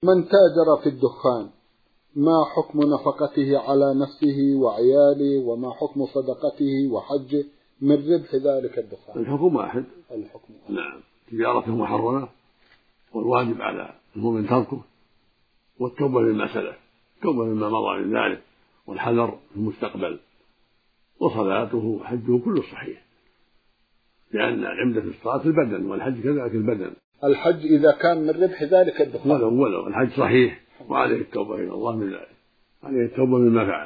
من تاجر في الدخان ما حكم نفقته على نفسه وعياله، وما حكم صدقته وحجه من ربح ذلك الدخان؟ الحكم واحد. نعم، تجارته محرمة، والواجب على المؤمن تركه والتوبة مما سلف، التوبة مما مضى من ذلك، والحذر في المستقبل، وصلاته وحجه كله صحيح، لأن عمدة الصلاة البدن، والحج كذلك البدن. الحج إذا كان من ربح ذلك الدخان ولو الحج صحيح، وعليه التوبة إلى الله من ذلك، عليه التوبة مما فعل.